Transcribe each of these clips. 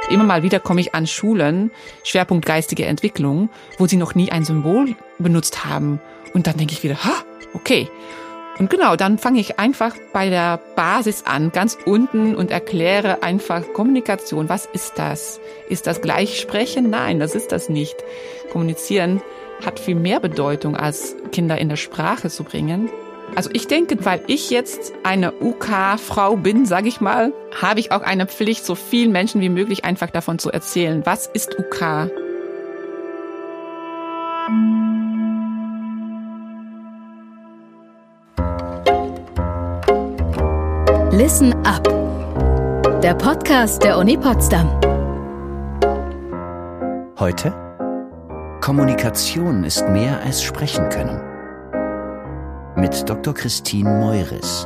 Immer mal wieder komme ich an Schulen, Schwerpunkt geistige Entwicklung, wo sie noch nie ein Symbol benutzt haben. Und dann denke ich wieder, okay. Und genau, dann fange ich einfach bei der Basis an, ganz unten und erkläre einfach Kommunikation. Was ist das? Ist das gleich sprechen? Nein, das ist das nicht. Kommunizieren hat viel mehr Bedeutung, als Kinder in der Sprache zu bringen. Also ich denke, weil ich jetzt eine UK-Frau bin, sage ich mal, habe ich auch eine Pflicht, so vielen Menschen wie möglich einfach davon zu erzählen. Was ist UK? Listen up. Der Podcast der Uni Potsdam. Heute: Kommunikation ist mehr als sprechen können. Mit Dr. Christine Meuris.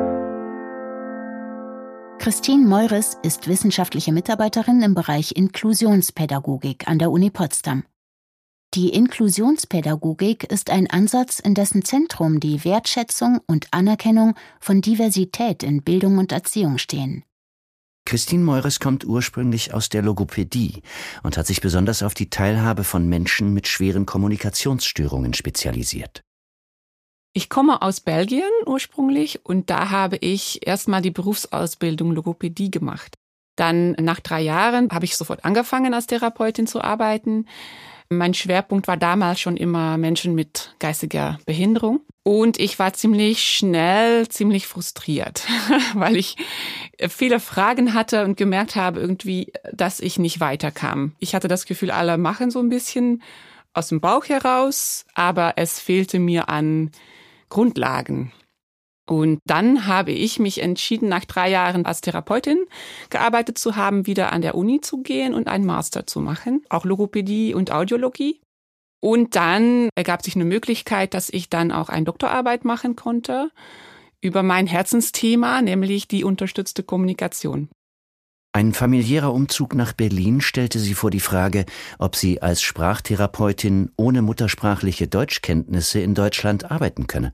Christine Meuris ist wissenschaftliche Mitarbeiterin im Bereich Inklusionspädagogik an der Uni Potsdam. Die Inklusionspädagogik ist ein Ansatz, in dessen Zentrum die Wertschätzung und Anerkennung von Diversität in Bildung und Erziehung stehen. Christine Meuris kommt ursprünglich aus der Logopädie und hat sich besonders auf die Teilhabe von Menschen mit schweren Kommunikationsstörungen spezialisiert. Ich komme aus Belgien ursprünglich und da habe ich erstmal die Berufsausbildung Logopädie gemacht. Dann nach 3 Jahren habe ich sofort angefangen, als Therapeutin zu arbeiten. Mein Schwerpunkt war damals schon immer Menschen mit geistiger Behinderung. Und ich war ziemlich schnell, ziemlich frustriert, weil ich viele Fragen hatte und gemerkt habe irgendwie, dass ich nicht weiterkam. Ich hatte das Gefühl, alle machen so ein bisschen aus dem Bauch heraus, aber es fehlte mir an Grundlagen. Und dann habe ich mich entschieden, nach 3 Jahren als Therapeutin gearbeitet zu haben, wieder an der Uni zu gehen und einen Master zu machen, auch Logopädie und Audiologie. Und dann ergab sich eine Möglichkeit, dass ich dann auch eine Doktorarbeit machen konnte über mein Herzensthema, nämlich die unterstützte Kommunikation. Ein familiärer Umzug nach Berlin stellte sie vor die Frage, ob sie als Sprachtherapeutin ohne muttersprachliche Deutschkenntnisse in Deutschland arbeiten könne.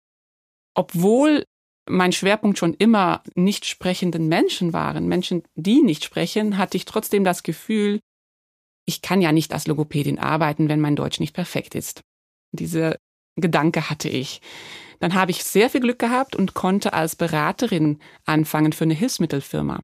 Obwohl mein Schwerpunkt schon immer nicht sprechenden Menschen waren, Menschen, die nicht sprechen, hatte ich trotzdem das Gefühl, ich kann ja nicht als Logopädin arbeiten, wenn mein Deutsch nicht perfekt ist. Diese Gedanke hatte ich. Dann habe ich sehr viel Glück gehabt und konnte als Beraterin anfangen für eine Hilfsmittelfirma.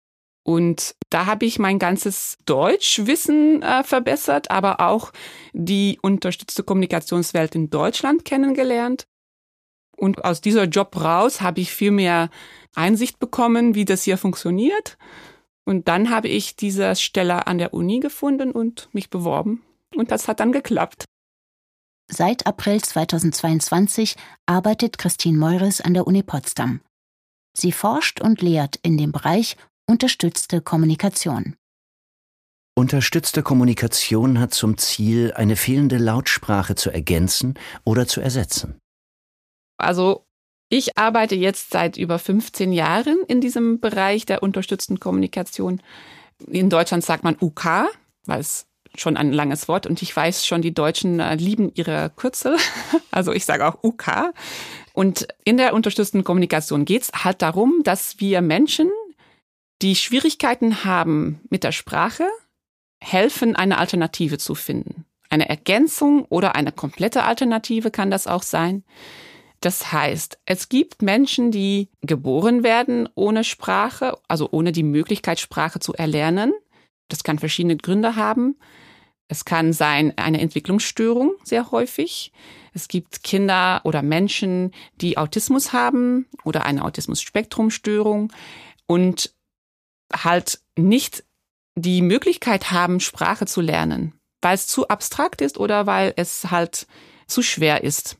Und da habe ich mein ganzes Deutschwissen verbessert, aber auch die unterstützte Kommunikationswelt in Deutschland kennengelernt. Und aus dieser Job raus habe ich viel mehr Einsicht bekommen, wie das hier funktioniert. Und dann habe ich diese Stelle an der Uni gefunden und mich beworben. Und das hat dann geklappt. Seit April 2022 arbeitet Christine Meuris an der Uni Potsdam. Sie forscht und lehrt in dem Bereich unterstützte Kommunikation. Unterstützte Kommunikation hat zum Ziel, eine fehlende Lautsprache zu ergänzen oder zu ersetzen. Also ich arbeite jetzt seit über 15 Jahren in diesem Bereich der unterstützten Kommunikation. In Deutschland sagt man UK, weil es schon ein langes Wort und ich weiß schon, die Deutschen lieben ihre Kürzel. Also ich sage auch UK. Und in der unterstützten Kommunikation geht es halt darum, dass wir Menschen, die Schwierigkeiten haben mit der Sprache, helfen, eine Alternative zu finden. Eine Ergänzung oder eine komplette Alternative kann das auch sein. Das heißt, es gibt Menschen, die geboren werden ohne Sprache, also ohne die Möglichkeit, Sprache zu erlernen. Das kann verschiedene Gründe haben. Es kann sein eine Entwicklungsstörung, sehr häufig. Es gibt Kinder oder Menschen, die Autismus haben oder eine Autismus-Spektrum-Störung und halt nicht die Möglichkeit haben, Sprache zu lernen, weil es zu abstrakt ist oder weil es halt zu schwer ist.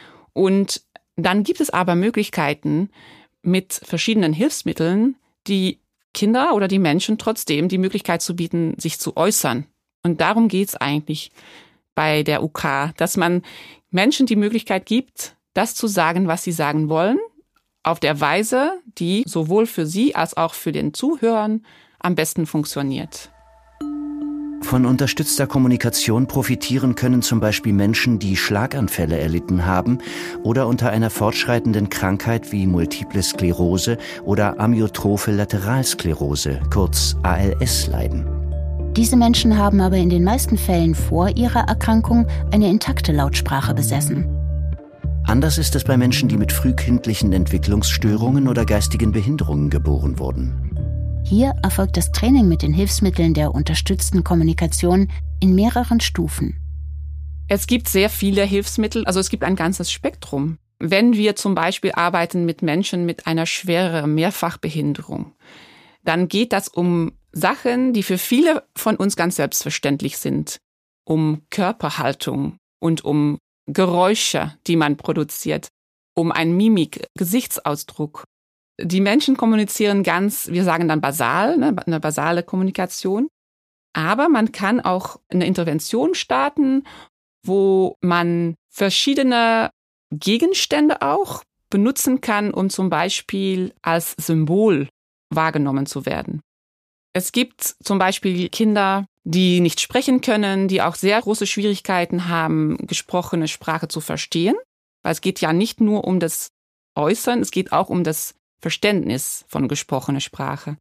Und dann gibt es aber Möglichkeiten mit verschiedenen Hilfsmitteln, die Kinder oder die Menschen trotzdem die Möglichkeit zu bieten, sich zu äußern. Und darum geht es eigentlich bei der UK, dass man Menschen die Möglichkeit gibt, das zu sagen, was sie sagen wollen, auf der Weise, die sowohl für sie als auch für den Zuhörer am besten funktioniert. Von unterstützter Kommunikation profitieren können zum Beispiel Menschen, die Schlaganfälle erlitten haben oder unter einer fortschreitenden Krankheit wie Multiple Sklerose oder Amyotrophe Lateralsklerose, kurz ALS, leiden. Diese Menschen haben aber in den meisten Fällen vor ihrer Erkrankung eine intakte Lautsprache besessen. Anders ist es bei Menschen, die mit frühkindlichen Entwicklungsstörungen oder geistigen Behinderungen geboren wurden. Hier erfolgt das Training mit den Hilfsmitteln der unterstützten Kommunikation in mehreren Stufen. Es gibt sehr viele Hilfsmittel, also es gibt ein ganzes Spektrum. Wenn wir zum Beispiel arbeiten mit Menschen mit einer schwereren Mehrfachbehinderung, dann geht das um Sachen, die für viele von uns ganz selbstverständlich sind. Um Körperhaltung und um Geräusche, die man produziert, um ein Mimik, Gesichtsausdruck. Die Menschen kommunizieren wir sagen dann basal, eine basale Kommunikation. Aber man kann auch eine Intervention starten, wo man verschiedene Gegenstände auch benutzen kann, um zum Beispiel als Symbol wahrgenommen zu werden. Es gibt zum Beispiel Kinder, die nicht sprechen können, die auch sehr große Schwierigkeiten haben, gesprochene Sprache zu verstehen. Weil es geht ja nicht nur um das Äußern, es geht auch um das Verständnis von gesprochener Sprache.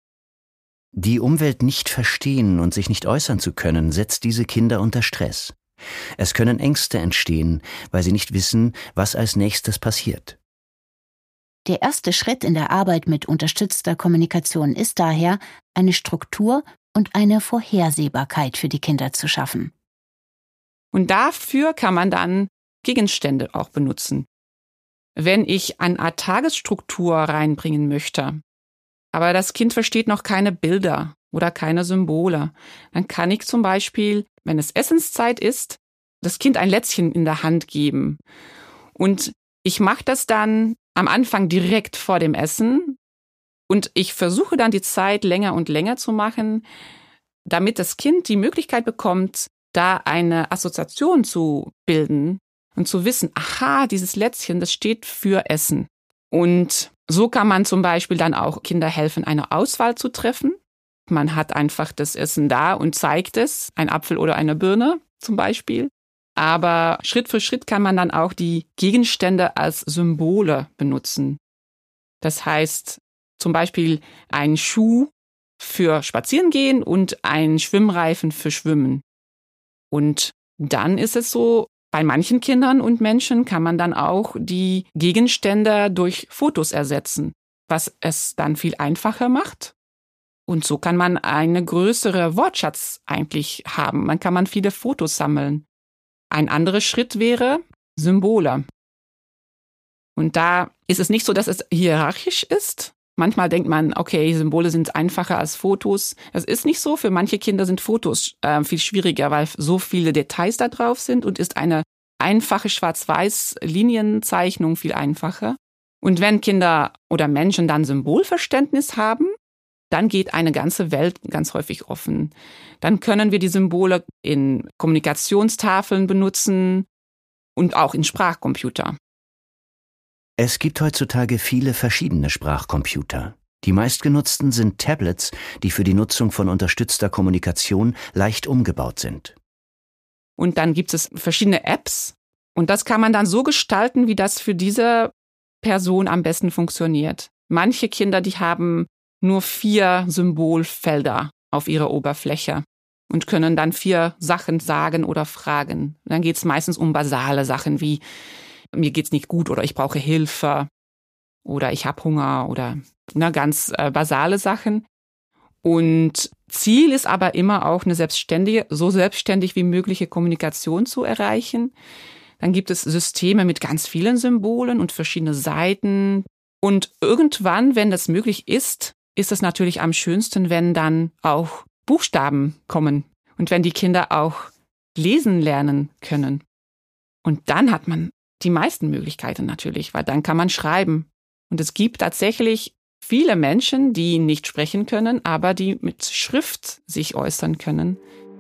Die Umwelt nicht verstehen und sich nicht äußern zu können, setzt diese Kinder unter Stress. Es können Ängste entstehen, weil sie nicht wissen, was als nächstes passiert. Der erste Schritt in der Arbeit mit unterstützter Kommunikation ist daher, eine Struktur und eine Vorhersehbarkeit für die Kinder zu schaffen. Und dafür kann man dann Gegenstände auch benutzen. Wenn ich eine Art Tagesstruktur reinbringen möchte, aber das Kind versteht noch keine Bilder oder keine Symbole, dann kann ich zum Beispiel, wenn es Essenszeit ist, das Kind ein Lätzchen in der Hand geben. Und ich mache das dann am Anfang direkt vor dem Essen und ich versuche dann die Zeit länger und länger zu machen, damit das Kind die Möglichkeit bekommt, da eine Assoziation zu bilden und zu wissen, aha, dieses Lätzchen, das steht für Essen. Und so kann man zum Beispiel dann auch Kinder helfen, eine Auswahl zu treffen. Man hat einfach das Essen da und zeigt es, ein Apfel oder eine Birne zum Beispiel. Aber Schritt für Schritt kann man dann auch die Gegenstände als Symbole benutzen. Das heißt zum Beispiel ein Schuh für Spazierengehen und ein Schwimmreifen für Schwimmen. Und dann ist es so, bei manchen Kindern und Menschen kann man dann auch die Gegenstände durch Fotos ersetzen, was es dann viel einfacher macht. Und so kann man eine größere Wortschatz eigentlich haben. Man kann viele Fotos sammeln. Ein anderer Schritt wäre Symbole. Und da ist es nicht so, dass es hierarchisch ist. Manchmal denkt man, okay, Symbole sind einfacher als Fotos. Das ist nicht so. Für manche Kinder sind Fotos viel schwieriger, weil so viele Details da drauf sind und ist eine einfache Schwarz-Weiß-Linienzeichnung viel einfacher. Und wenn Kinder oder Menschen dann Symbolverständnis haben, dann geht eine ganze Welt ganz häufig offen. Dann können wir die Symbole in Kommunikationstafeln benutzen und auch in Sprachcomputer. Es gibt heutzutage viele verschiedene Sprachcomputer. Die meistgenutzten sind Tablets, die für die Nutzung von unterstützter Kommunikation leicht umgebaut sind. Und dann gibt es verschiedene Apps und das kann man dann so gestalten, wie das für diese Person am besten funktioniert. Manche Kinder, die haben nur 4 Symbolfelder auf ihrer Oberfläche und können dann 4 Sachen sagen oder fragen. Dann geht es meistens um basale Sachen wie mir geht's nicht gut oder ich brauche Hilfe oder ich habe Hunger oder ganz basale Sachen. Und Ziel ist aber immer auch eine so selbstständig wie mögliche Kommunikation zu erreichen. Dann gibt es Systeme mit ganz vielen Symbolen und verschiedene Seiten. Und irgendwann, wenn das möglich ist es natürlich am schönsten, wenn dann auch Buchstaben kommen und wenn die Kinder auch lesen lernen können. Und dann hat man die meisten Möglichkeiten natürlich, weil dann kann man schreiben. Und es gibt tatsächlich viele Menschen, die nicht sprechen können, aber die mit Schrift sich äußern können.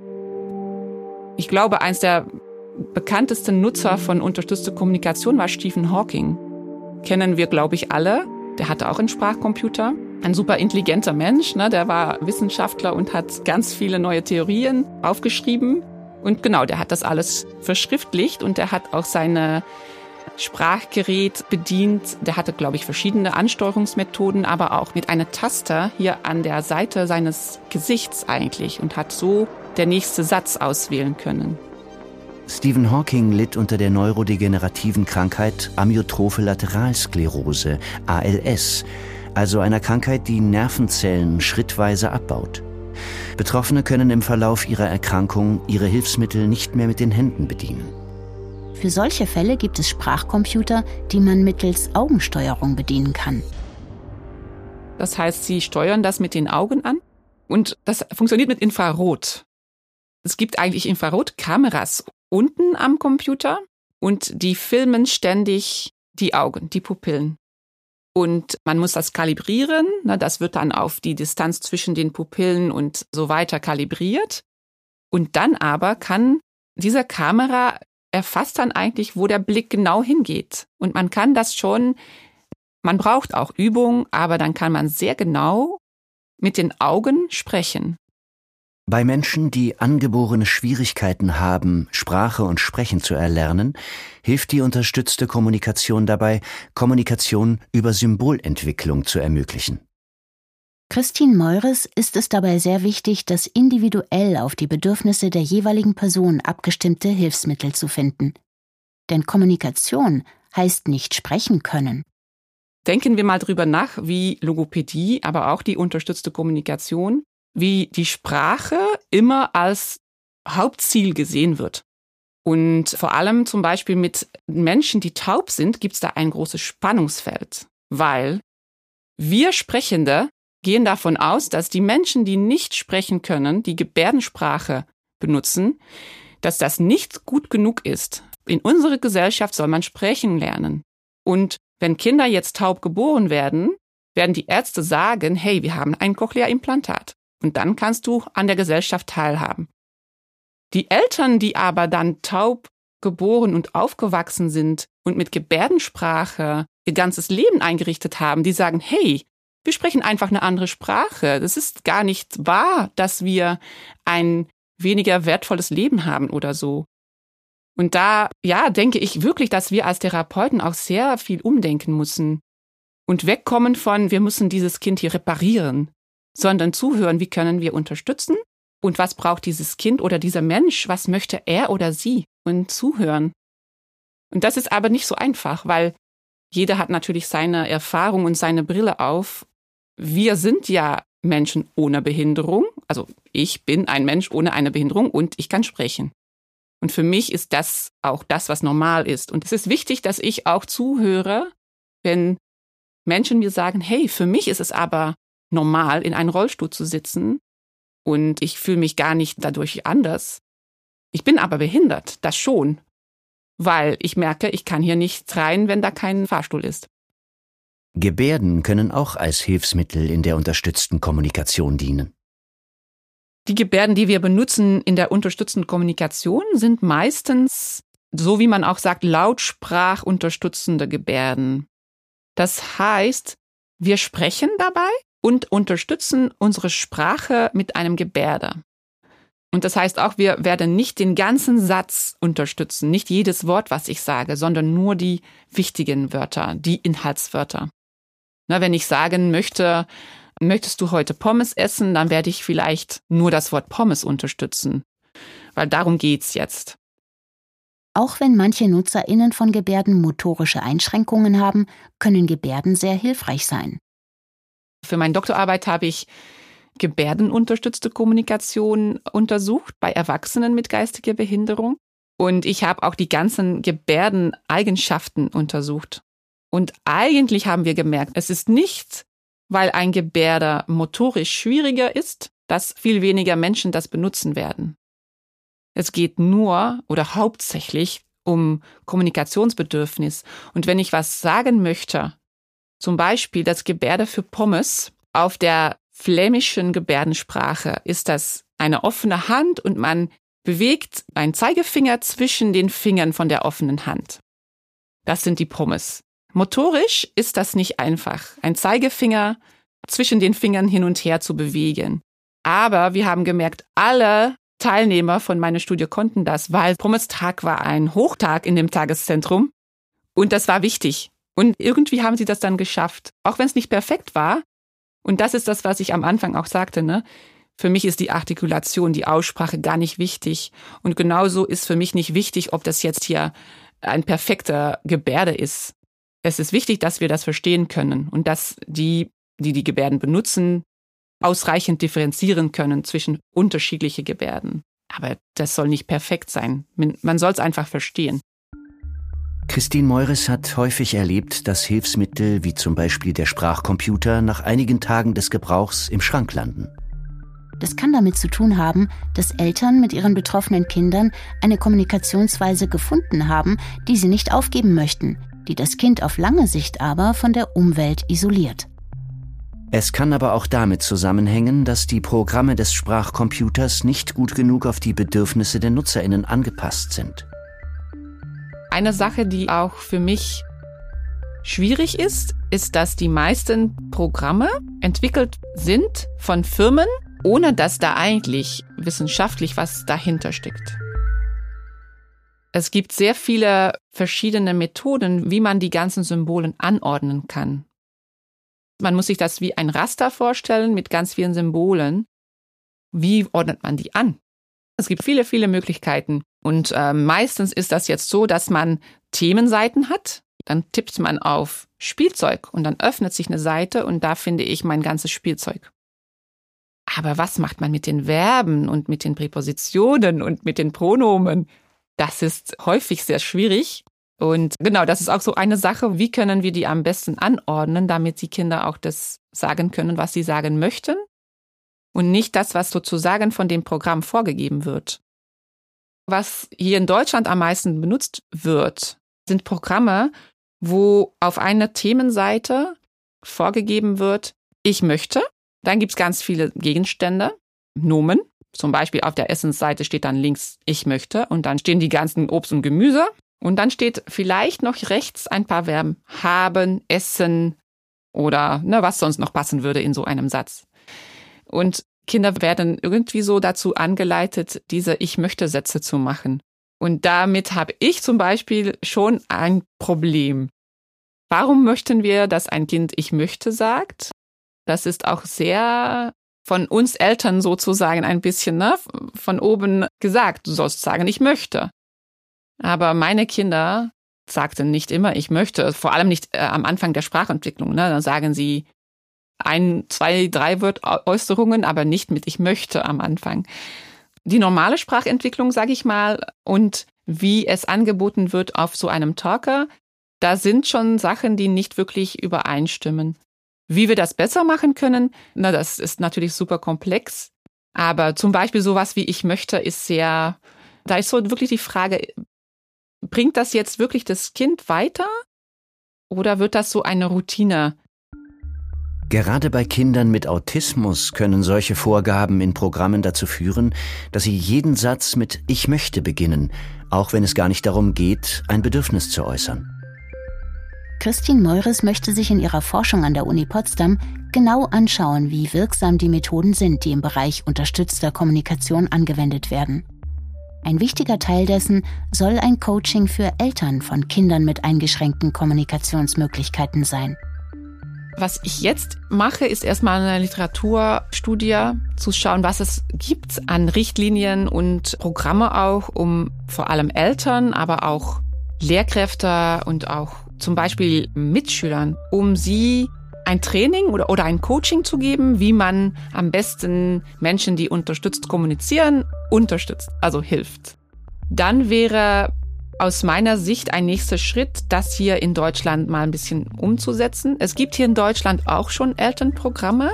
Ich glaube, eins der bekanntesten Nutzer von unterstützter Kommunikation war Stephen Hawking. Kennen wir, glaube ich, alle. Der hatte auch einen Sprachcomputer. ein super intelligenter Mensch, ne? Der war Wissenschaftler und hat ganz viele neue Theorien aufgeschrieben. Und genau, der hat das alles verschriftlicht und der hat auch seine Sprachgerät bedient. Der hatte, glaube ich, verschiedene Ansteuerungsmethoden, aber auch mit einer Taste hier an der Seite seines Gesichts eigentlich und hat so der nächste Satz auswählen können. Stephen Hawking litt unter der neurodegenerativen Krankheit Amyotrophe Lateralsklerose, ALS, also einer Krankheit, die Nervenzellen schrittweise abbaut. Betroffene können im Verlauf ihrer Erkrankung ihre Hilfsmittel nicht mehr mit den Händen bedienen. Für solche Fälle gibt es Sprachcomputer, die man mittels Augensteuerung bedienen kann. Das heißt, sie steuern das mit den Augen an und das funktioniert mit Infrarot. Es gibt eigentlich Infrarotkameras unten am Computer und die filmen ständig die Augen, die Pupillen. Und man muss das kalibrieren, das wird dann auf die Distanz zwischen den Pupillen und so weiter kalibriert. Und dann aber kann diese Kamera erfasst dann eigentlich, wo der Blick genau hingeht. Und man kann das schon, man braucht auch Übung, aber dann kann man sehr genau mit den Augen sprechen. Bei Menschen, die angeborene Schwierigkeiten haben, Sprache und Sprechen zu erlernen, hilft die unterstützte Kommunikation dabei, Kommunikation über Symbolentwicklung zu ermöglichen. Christine Meures ist es dabei sehr wichtig, das individuell auf die Bedürfnisse der jeweiligen Person abgestimmte Hilfsmittel zu finden. Denn Kommunikation heißt nicht sprechen können. Denken wir mal drüber nach, wie Logopädie, aber auch die unterstützte Kommunikation, wie die Sprache immer als Hauptziel gesehen wird. Und vor allem zum Beispiel mit Menschen, die taub sind, gibt es da ein großes Spannungsfeld, weil wir Sprechende gehen davon aus, dass die Menschen, die nicht sprechen können, die Gebärdensprache benutzen, dass das nicht gut genug ist. In unserer Gesellschaft soll man sprechen lernen. Und wenn Kinder jetzt taub geboren werden, werden die Ärzte sagen, hey, wir haben ein Cochlea-Implantat. Und dann kannst du an der Gesellschaft teilhaben. Die Eltern, die aber dann taub geboren und aufgewachsen sind und mit Gebärdensprache ihr ganzes Leben eingerichtet haben, die sagen, hey, wir sprechen einfach eine andere Sprache. Das ist gar nicht wahr, dass wir ein weniger wertvolles Leben haben oder so. Und da, denke ich wirklich, dass wir als Therapeuten auch sehr viel umdenken müssen und wegkommen von, wir müssen dieses Kind hier reparieren, sondern zuhören, wie können wir unterstützen und was braucht dieses Kind oder dieser Mensch, was möchte er oder sie und zuhören. Und das ist aber nicht so einfach, weil jeder hat natürlich seine Erfahrung und seine Brille auf. Wir sind ja Menschen ohne Behinderung, also ich bin ein Mensch ohne eine Behinderung und ich kann sprechen. Und für mich ist das auch das, was normal ist. Und es ist wichtig, dass ich auch zuhöre, wenn Menschen mir sagen, hey, für mich ist es aber normal, in einem Rollstuhl zu sitzen und ich fühle mich gar nicht dadurch anders. Ich bin aber behindert, das schon, weil ich merke, ich kann hier nicht rein, wenn da kein Fahrstuhl ist. Gebärden können auch als Hilfsmittel in der unterstützten Kommunikation dienen. Die Gebärden, die wir benutzen in der unterstützenden Kommunikation, sind meistens, so wie man auch sagt, lautsprachunterstützende Gebärden. Das heißt, wir sprechen dabei und unterstützen unsere Sprache mit einem Gebärde. Und das heißt auch, wir werden nicht den ganzen Satz unterstützen, nicht jedes Wort, was ich sage, sondern nur die wichtigen Wörter, die Inhaltswörter. Wenn ich sagen möchte, möchtest du heute Pommes essen, dann werde ich vielleicht nur das Wort Pommes unterstützen, weil darum geht's jetzt. Auch wenn manche NutzerInnen von Gebärden motorische Einschränkungen haben, können Gebärden sehr hilfreich sein. Für meine Doktorarbeit habe ich gebärdenunterstützte Kommunikation untersucht bei Erwachsenen mit geistiger Behinderung. Und ich habe auch die ganzen Gebärdeneigenschaften untersucht. Und eigentlich haben wir gemerkt, es ist nicht, weil ein Gebärder motorisch schwieriger ist, dass viel weniger Menschen das benutzen werden. Es geht nur oder hauptsächlich um Kommunikationsbedürfnis. Und wenn ich was sagen möchte, zum Beispiel das Gebärde für Pommes, auf der flämischen Gebärdensprache ist das eine offene Hand und man bewegt einen Zeigefinger zwischen den Fingern von der offenen Hand. Das sind die Pommes. Motorisch ist das nicht einfach. Ein Zeigefinger zwischen den Fingern hin und her zu bewegen. Aber wir haben gemerkt, alle Teilnehmer von meiner Studie konnten das, weil Promestag war ein Hochtag in dem Tageszentrum und das war wichtig. Und irgendwie haben sie das dann geschafft, auch wenn es nicht perfekt war. Und das ist das, was ich am Anfang auch sagte, ne? Für mich ist die Artikulation, die Aussprache gar nicht wichtig. Und genauso ist für mich nicht wichtig, ob das jetzt hier ein perfekter Gebärde ist. Es ist wichtig, dass wir das verstehen können und dass die Gebärden benutzen, ausreichend differenzieren können zwischen unterschiedlichen Gebärden. Aber das soll nicht perfekt sein. Man soll es einfach verstehen. Christine Meures hat häufig erlebt, dass Hilfsmittel wie zum Beispiel der Sprachcomputer nach einigen Tagen des Gebrauchs im Schrank landen. Das kann damit zu tun haben, dass Eltern mit ihren betroffenen Kindern eine Kommunikationsweise gefunden haben, die sie nicht aufgeben möchten, die das Kind auf lange Sicht aber von der Umwelt isoliert. Es kann aber auch damit zusammenhängen, dass die Programme des Sprachcomputers nicht gut genug auf die Bedürfnisse der NutzerInnen angepasst sind. Eine Sache, die auch für mich schwierig ist, dass die meisten Programme entwickelt sind von Firmen, ohne dass da eigentlich wissenschaftlich was dahinter steckt. Es gibt sehr viele verschiedene Methoden, wie man die ganzen Symbole anordnen kann. Man muss sich das wie ein Raster vorstellen mit ganz vielen Symbolen. Wie ordnet man die an? Es gibt viele, viele Möglichkeiten. Und meistens ist das jetzt so, dass man Themenseiten hat. Dann tippt man auf Spielzeug und dann öffnet sich eine Seite und da finde ich mein ganzes Spielzeug. Aber was macht man mit den Verben und mit den Präpositionen und mit den Pronomen? Das ist häufig sehr schwierig. Und genau, das ist auch so eine Sache, wie können wir die am besten anordnen, damit die Kinder auch das sagen können, was sie sagen möchten und nicht das, was sozusagen von dem Programm vorgegeben wird. Was hier in Deutschland am meisten benutzt wird, sind Programme, wo auf einer Themenseite vorgegeben wird, ich möchte. Dann gibt es ganz viele Gegenstände, Nomen. Zum Beispiel auf der Essensseite steht dann links, ich möchte. Und dann stehen die ganzen Obst und Gemüse. Und dann steht vielleicht noch rechts ein paar Verben. Haben, essen oder was sonst noch passen würde in so einem Satz. Und Kinder werden irgendwie so dazu angeleitet, diese Ich-möchte-Sätze zu machen. Und damit habe ich zum Beispiel schon ein Problem. Warum möchten wir, dass ein Kind Ich möchte sagt? Das ist auch sehr von uns Eltern sozusagen ein bisschen von oben gesagt. Du sollst sagen, ich möchte. Aber meine Kinder sagten nicht immer, ich möchte. Vor allem nicht am Anfang der Sprachentwicklung. Dann sagen sie 1, 2, 3 Wortäußerungen, aber nicht mit ich möchte am Anfang. Die normale Sprachentwicklung, sage ich mal, und wie es angeboten wird auf so einem Talker, da sind schon Sachen, die nicht wirklich übereinstimmen. Wie wir das besser machen können, das ist natürlich super komplex. Aber zum Beispiel sowas wie ich möchte da ist so wirklich die Frage, bringt das jetzt wirklich das Kind weiter oder wird das so eine Routine? Gerade bei Kindern mit Autismus können solche Vorgaben in Programmen dazu führen, dass sie jeden Satz mit Ich möchte beginnen, auch wenn es gar nicht darum geht, ein Bedürfnis zu äußern. Christine Meures möchte sich in ihrer Forschung an der Uni Potsdam genau anschauen, wie wirksam die Methoden sind, die im Bereich unterstützter Kommunikation angewendet werden. Ein wichtiger Teil dessen soll ein Coaching für Eltern von Kindern mit eingeschränkten Kommunikationsmöglichkeiten sein. Was ich jetzt mache, ist erstmal eine Literaturstudie zu schauen, was es gibt an Richtlinien und Programme auch, um vor allem Eltern, aber auch Lehrkräfte und auch zum Beispiel Mitschülern, um sie ein Training oder ein Coaching zu geben, wie man am besten Menschen, die unterstützt kommunizieren, unterstützt, also hilft. Dann wäre aus meiner Sicht ein nächster Schritt, das hier in Deutschland mal ein bisschen umzusetzen. Es gibt hier in Deutschland auch schon Elternprogramme,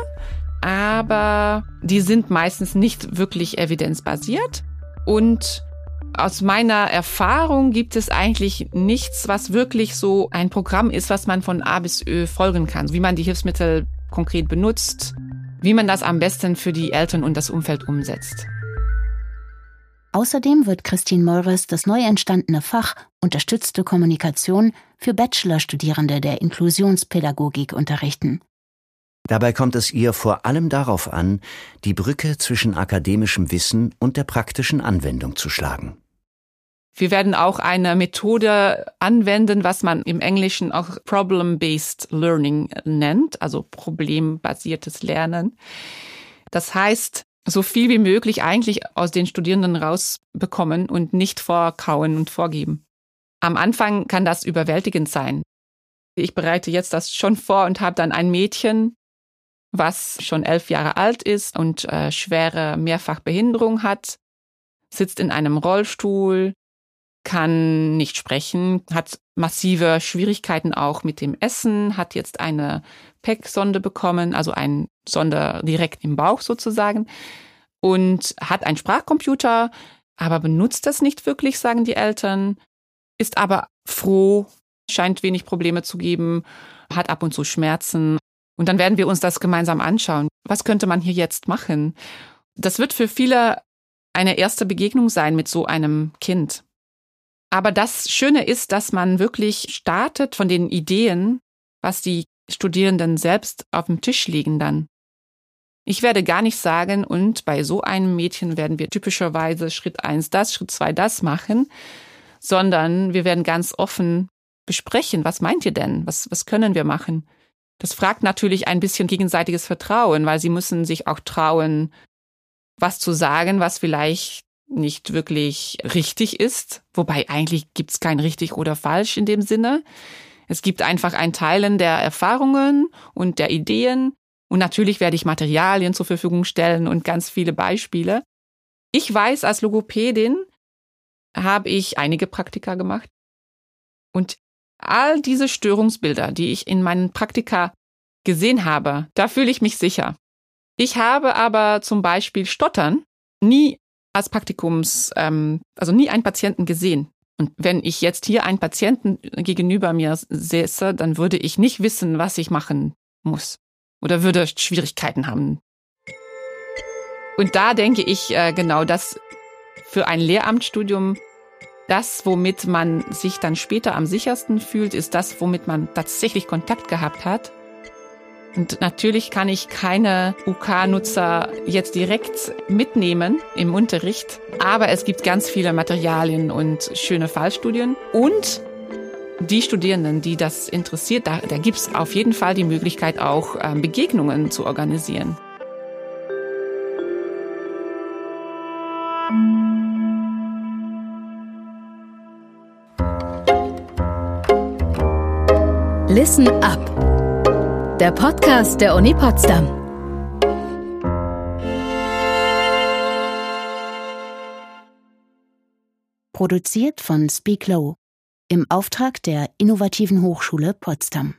aber die sind meistens nicht wirklich evidenzbasiert. Und aus meiner Erfahrung gibt es eigentlich nichts, was wirklich so ein Programm ist, was man von A bis Ö folgen kann. Wie man die Hilfsmittel konkret benutzt, wie man das am besten für die Eltern und das Umfeld umsetzt. Außerdem wird Christine Meures das neu entstandene Fach Unterstützte Kommunikation für Bachelorstudierende der Inklusionspädagogik unterrichten. Dabei kommt es ihr vor allem darauf an, die Brücke zwischen akademischem Wissen und der praktischen Anwendung zu schlagen. Wir werden auch eine Methode anwenden, was man im Englischen auch Problem-Based Learning nennt, also problembasiertes Lernen. Das heißt, so viel wie möglich eigentlich aus den Studierenden rausbekommen und nicht vorkauen und vorgeben. Am Anfang kann das überwältigend sein. Ich bereite jetzt das schon vor und habe dann ein Mädchen, was schon 11 Jahre alt ist und schwere Mehrfachbehinderung hat, sitzt in einem Rollstuhl, kann nicht sprechen, hat massive Schwierigkeiten auch mit dem Essen, hat jetzt eine PEG-Sonde bekommen, also eine Sonde direkt im Bauch sozusagen, und hat einen Sprachcomputer, aber benutzt das nicht wirklich, sagen die Eltern, ist aber froh, scheint wenig Probleme zu geben, hat ab und zu Schmerzen. Und dann werden wir uns das gemeinsam anschauen. Was könnte man hier jetzt machen? Das wird für viele eine erste Begegnung sein mit so einem Kind. Aber das Schöne ist, dass man wirklich startet von den Ideen, was die Studierenden selbst auf dem Tisch legen dann. Ich werde gar nicht sagen, und bei so einem Mädchen werden wir typischerweise Schritt 1 das, Schritt 2 das machen, sondern wir werden ganz offen besprechen, was meint ihr denn? Was können wir machen? Das fragt natürlich ein bisschen gegenseitiges Vertrauen, weil sie müssen sich auch trauen, was zu sagen, was vielleicht nicht wirklich richtig ist. Wobei eigentlich gibt es kein richtig oder falsch in dem Sinne. Es gibt einfach ein Teilen der Erfahrungen und der Ideen. Und natürlich werde ich Materialien zur Verfügung stellen und ganz viele Beispiele. Ich weiß, als Logopädin habe ich einige Praktika gemacht. Und all diese Störungsbilder, die ich in meinen Praktika gesehen habe, da fühle ich mich sicher. Ich habe aber zum Beispiel Stottern nie als also nie einen Patienten gesehen. Und wenn ich jetzt hier einen Patienten gegenüber mir säße, dann würde ich nicht wissen, was ich machen muss. Oder würde Schwierigkeiten haben. Und da denke ich genau, dass für ein Lehramtsstudium das, womit man sich dann später am sichersten fühlt, ist das, womit man tatsächlich Kontakt gehabt hat. Und natürlich kann ich keine UK-Nutzer jetzt direkt mitnehmen im Unterricht, aber es gibt ganz viele Materialien und schöne Fallstudien. Und die Studierenden, die das interessiert, da gibt es auf jeden Fall die Möglichkeit, auch Begegnungen zu organisieren. Listen up. Der Podcast der Uni Potsdam. Produziert von Speak Low im Auftrag der Innovativen Hochschule Potsdam.